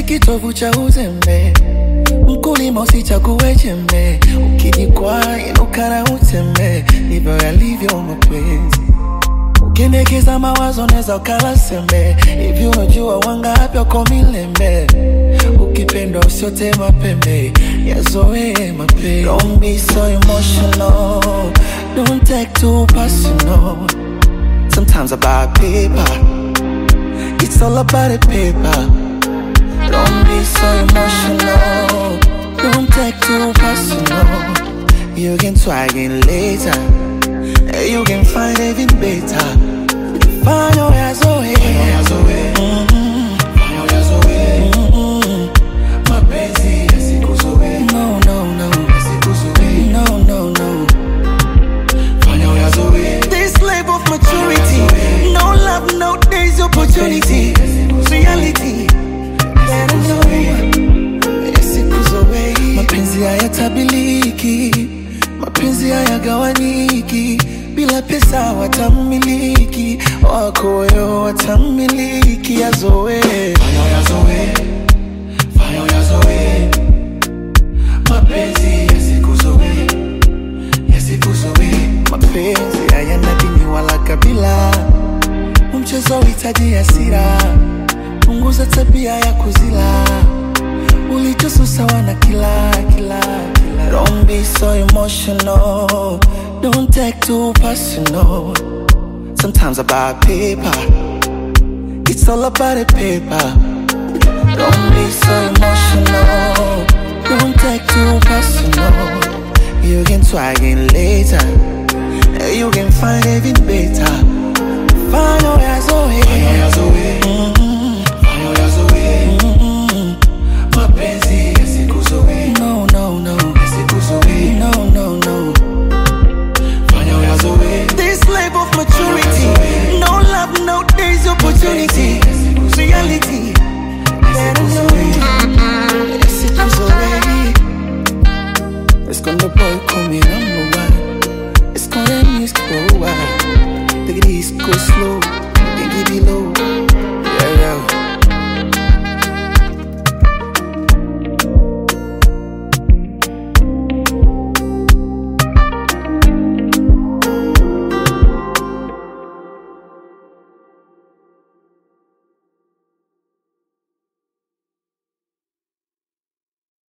kitovu cha uzembe, mkulima usichague jembe. Ukijikwaa inuka na utembe, ndivyo yalivyo mapenzi. Ukiendekeza mawazo neza ukala sembe, hivi unajua wangapi wako milembe. Ukipendwa usiote mapembe, yazoe mapenzi. Don't be so emotional, don't take too personal. Sometimes about paper, it's all about the paper. Don't be so emotional, don't take too personal. You can try again later, you can find even better. Find your ways away, mapenzi yasikuzoe. No, no, no, no, no, no. Find your ways away. This life of maturity, no love, no days opportunity. Reality, better know yasikuzoe. Mapenzi hayatabiliki, mapenzi hayagawanyiki. Bila pesa watamiliki, wakoyo watamiliki. Yazoe, fanya yazoe, fanya yazoe. Mapenzi yasikuzoe, yasikuzoe. Mapenzi hayana dini wala kabila, mchezo uhitaji hasira. Punguza tabia ya kuzila, ulichoso sawa na kila. Don't be so emotional, don't take too personal. Sometimes about paper, it's all about the paper. Don't be so emotional, don't take too personal. You can try again later, you can find even better. Find your ways away, find your ways away. Find your ways away. Mapenzi yasikuzoe. No, no, no. No, no, no. Find your ways away. This life of maturity, no love, no days opportunity. Reality, better know yasikuzoe. It's gonna boy call me number one. It's gonna miss go wild. Take it easy, go slow.